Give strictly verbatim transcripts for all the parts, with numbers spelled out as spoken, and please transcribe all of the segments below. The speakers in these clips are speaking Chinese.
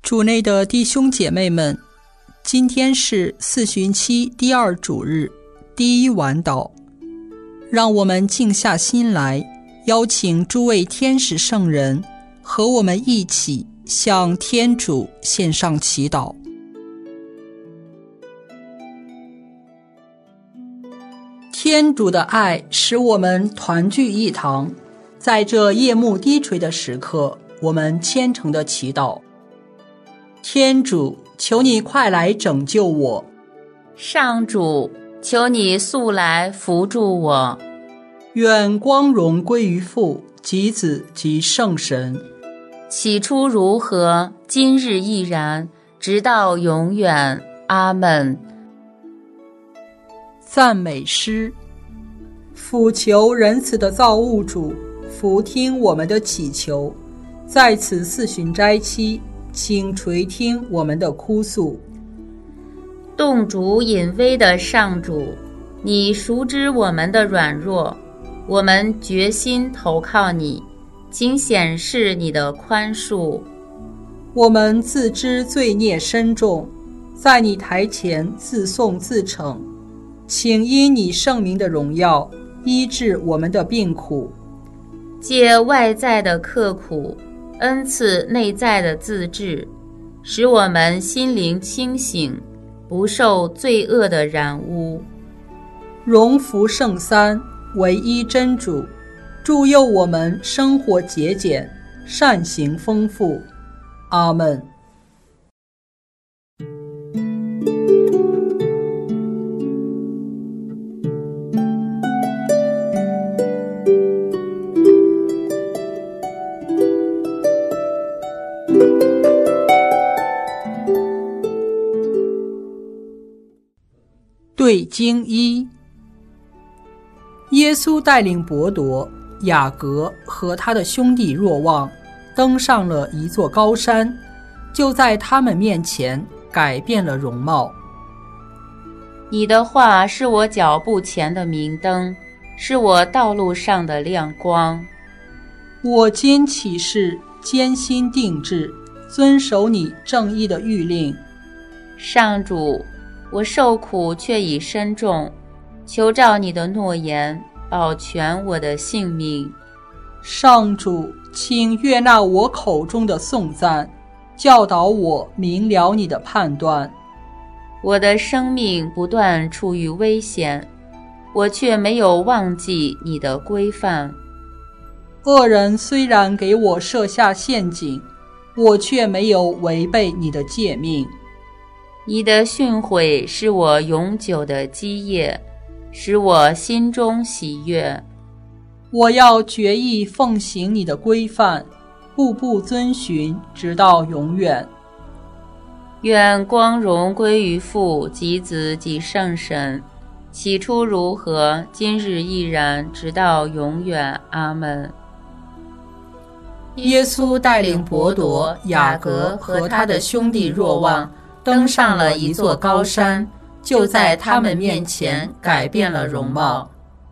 主内的弟兄姐妹们，今天是四旬期第二主日，第一晚祷。让我们静下心来，邀请诸位天使圣人和我们一起向天主献上祈祷。天主的爱使我们团聚一堂，在这夜幕低垂的时刻，我们虔诚地祈祷。天主，求你快来拯救我。 上主，求你速来扶助我。 愿光荣归于父及子及圣神。 起初如何，今日亦然，直到永远。阿们。 赞美诗。俯求仁慈的造物主，俯听我们的祈求，在此四旬斋期，请垂听我们的哭诉。 动主隐微的上主，你熟知我们的软弱，我们决心投靠你，请显示你的宽恕。 我们自知罪孽深重，在你台前自颂自惩，请因你圣名的荣耀医治我们的病苦， 借外在的刻苦恩赐内在的自治，使我们心灵清醒，不受罪恶的染污。 荣福圣三，唯一真主，助佑我们生活节俭，善行丰富。阿们。对经一。耶稣带领伯铎、雅各和他的兄弟若望登上了一座高山，就在他们面前改变了容貌。 你的话是我脚步前的明灯，是我道路上的亮光。 我今起誓坚心定志，遵守你正义的谕令。 上主，我受苦却已深重，求照你的诺言，保全我的性命。 上主，请悦纳我口中的颂赞，教导我明了你的判断。 我的生命不断处于危险，我却没有忘记你的规范。 恶人虽然给我设下陷阱，我却没有违背你的诫命。 你的训诲是我永久的基业，使我心中喜悦。 我要决意奉行你的规范，步步遵循，直到永远。 愿光荣归于父及子及圣神，起初如何，今日亦然，直到永远。阿们。 耶稣带领伯铎、雅各和他的兄弟若望登上了一座高山，就在他们面前改变了容貌。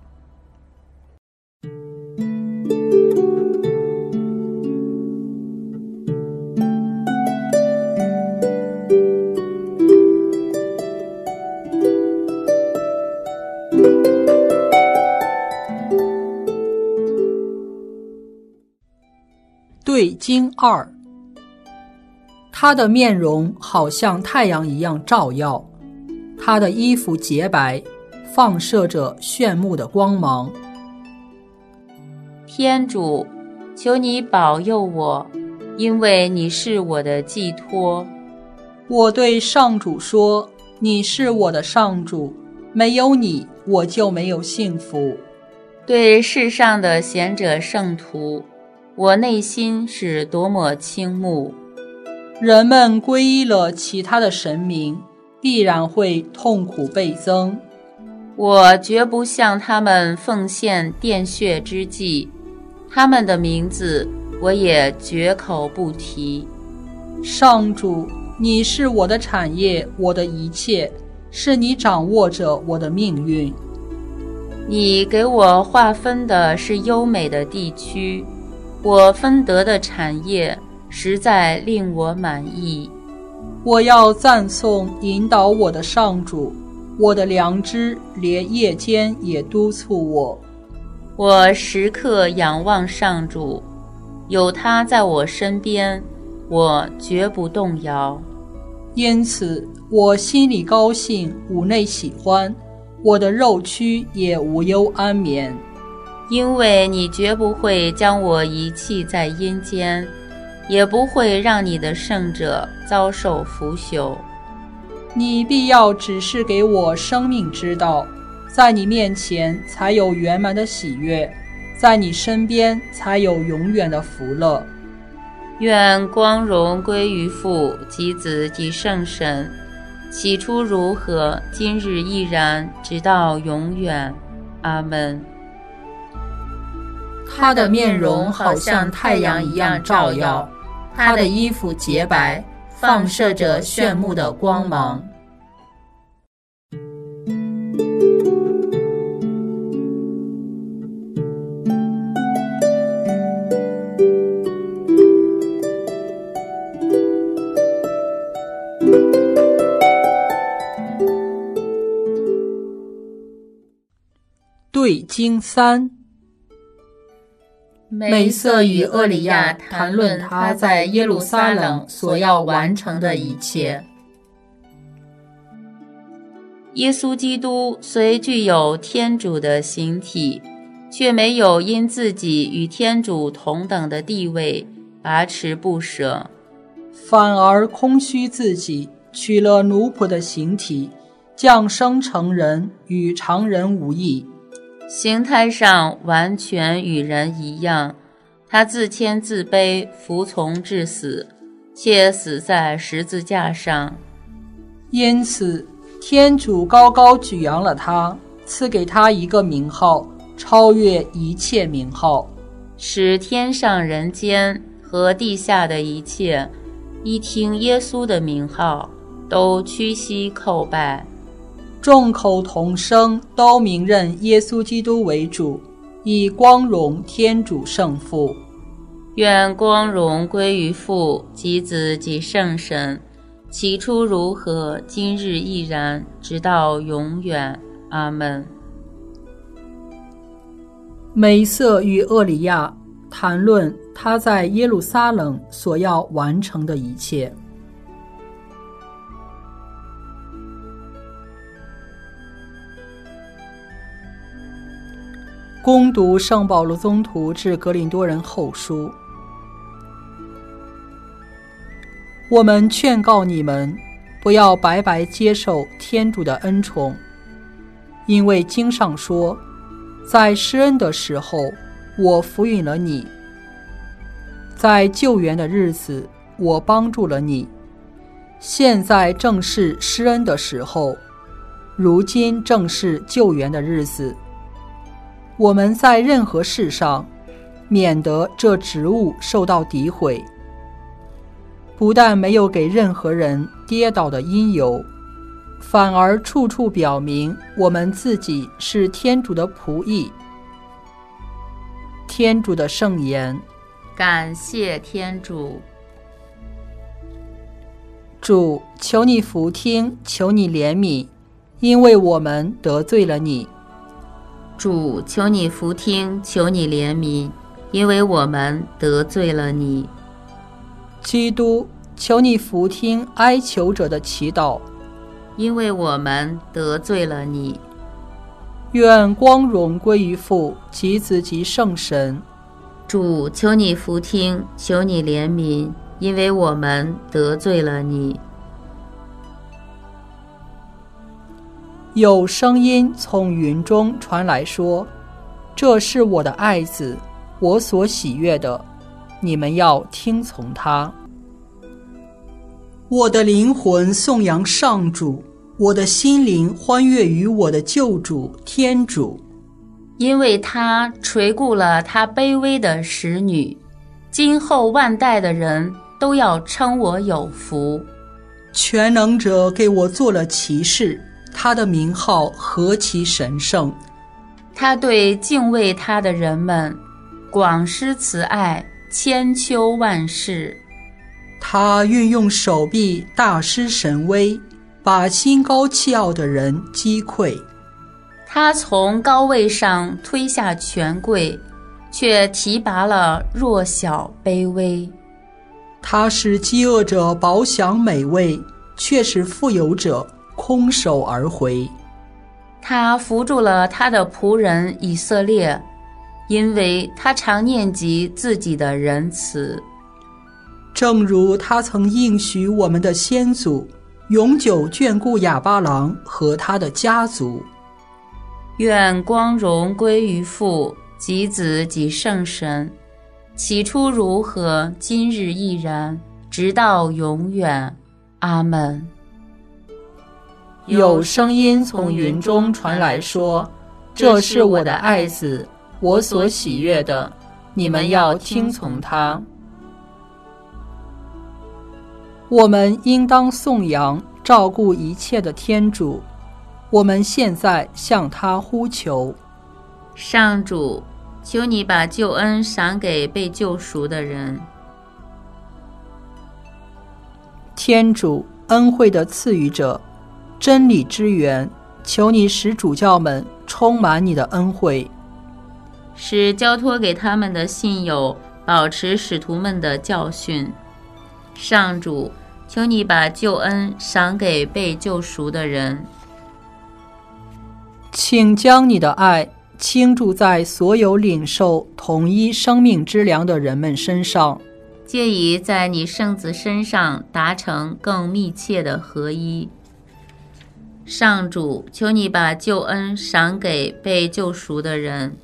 对经二。他的面容好像太阳一样照耀，他的衣服洁白，放射着炫目的光芒。 天主，求你保佑我，因为你是我的寄托。 我对上主说，你是我的上主，没有你，我就没有幸福。 对世上的贤者圣徒，我内心是多么倾慕。 人们皈依了其他的神明，必然会痛苦倍增。 我绝不向他们奉献奠血之祭，他们的名字我也绝口不提。 上主，你是我的产业，我的一切，是你掌握着我的命运。 你给我划分的是优美的地区，我分得的产业实在令我满意。 我要赞颂引导我的上主，我的良知连夜间也督促我。 我时刻仰望上主，有他在我身边，我绝不动摇。 因此我心里高兴，五内喜欢，我的肉躯也无忧安眠。 因为你绝不会将我遗弃在阴间，也不会让你的圣者遭受腐朽。 你必要指示给我生命之道，在你面前才有圆满的喜悦，在你身边才有永远的福乐。 愿光荣归于父及子及圣神，起初如何，今日亦然，直到永远。阿们。 他的面容好像太阳一样照耀，他的衣服洁白，放射着炫目的光芒。 对经三。 梅瑟与厄里亚谈论他在耶路撒冷所要完成的一切。 耶稣基督虽具有天主的形体，却没有因自己与天主同等的地位把持不舍， 反而空虚自己，取了奴仆的形体，降生成人，与常人无异。 形态上完全与人一样，他自谦自卑，服从至死，且死在十字架上。 因此天主高高举扬了他，赐给他一个名号，超越一切名号， 使天上人间和地下的一切一听耶稣的名号，都屈膝叩拜。 众口同声，都明认耶稣基督为主，以光荣天主圣父。 愿光荣归于父及子及圣神，起初如何，今日亦然，直到永远。阿们。 梅瑟与厄里亚谈论他在耶路撒冷所要完成的一切。攻读圣保罗宗徒致格林多人后书。我们劝告你们，不要白白接受天主的恩宠，因为经上说，在施恩的时候，我福允了你；在救援的日子，我帮助了你。现在正是施恩的时候，如今正是救援的日子。我们在任何事上，免得这职务受到诋毁，不但没有给任何人跌倒的因由，反而处处表明我们自己是天主的仆役。天主的圣言。 感谢天主。 主，求你俯听，求你怜悯，因为我们得罪了你。 主，求你俯听，求你怜悯，因为我们得罪了你。 基督，求你俯听哀求者的祈祷， 因为我们得罪了你。 愿光荣归于父及子及圣神。 主，求你俯听，求你怜悯，因为我们得罪了你。 有声音从云中传来说，这是我的爱子，我所喜悦的，你们要听从他。我的灵魂颂扬上主，我的心灵欢悦于我的救主天主， 因为他垂顾了他卑微的使女，今后万代的人都要称我有福。 全能者给我做了骑士，他的名号何其神圣！ 他对敬畏他的人们广施慈爱，千秋万世。 他运用手臂大施神威，把心高气傲的人击溃。 他从高位上推下权贵，却提拔了弱小卑微。 他使饥饿者饱享美味，却使富有者空手而回。 他扶助了他的仆人以色列，因为他常念及自己的仁慈。 正如他曾应许我们的先祖，永久眷顾亚巴郎和他的家族。 愿光荣归于父及子及圣神，起初如何，今日亦然，直到永远。阿们。 有声音从云中传来说：“这是我的爱子，我所喜悦的，你们要听从他。” 我们应当颂扬照顾一切的天主，我们现在向他呼求。 上主，求你把救恩赏给被救赎的人。 天主，恩惠的赐予者，真理之源，求你使主教们充满你的恩惠， 使交托给他们的信友保持使徒们的教训。上主，求你把救恩赏给被救赎的人。 请将你的爱倾注在所有领受统一生命之粮的人们身上， 借以在你圣子身上达成更密切的合一。上主，求你把救恩赏给被救赎的人。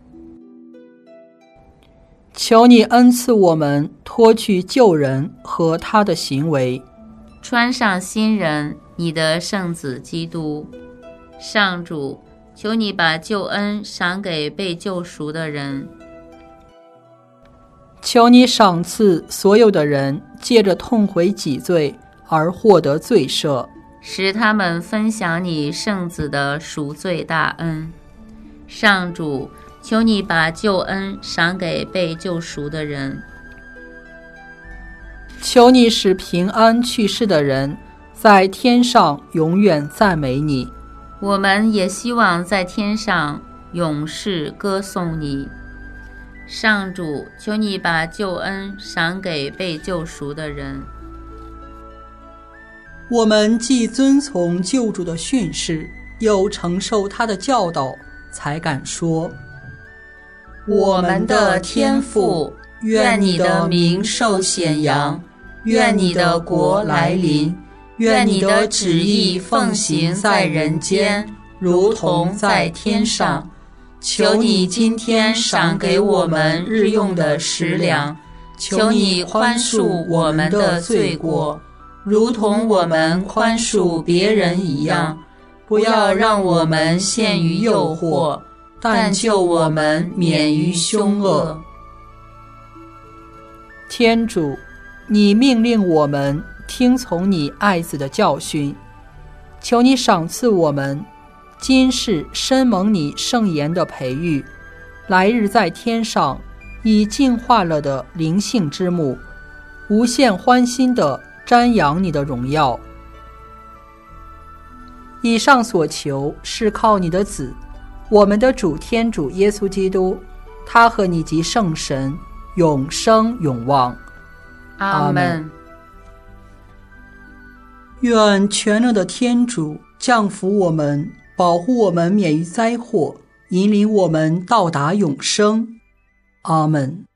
求你恩赐我们脱去旧人和他的行为， 穿上新人，你的圣子基督。上主，求你把救恩赏给被救赎的人。 求你赏赐所有的人借着痛悔己罪而获得罪赦， 使他们分享你圣子的赎罪大恩。上主，求你把救恩赏给被救赎的人。 求你使平安去世的人在天上永远赞美你。 我们也希望在天上永世歌颂你。上主，求你把救恩赏给被救赎的人。 我们既遵从救主的训示，又承受他的教导，才敢说：我们的天父，愿你的名受显扬，愿你的国来临，愿你的旨意奉行在人间，如同在天上。求你今天赏给我们日用的食粮，求你宽恕我们的罪过，如同我们宽恕别人一样，不要让我们陷于诱惑，但救我们免于凶恶。天主，你命令我们听从你爱子的教训，求你赏赐我们今世深蒙你圣言的培育，来日在天上以净化了的灵性之目，无限欢欣地瞻仰你的荣耀。以上所求是靠你的子，我们的主天主耶稣基督，他和你及圣神永生永望。 阿们。 愿全能的天主降福我们，保护我们免于灾祸，引领我们到达永生。阿们。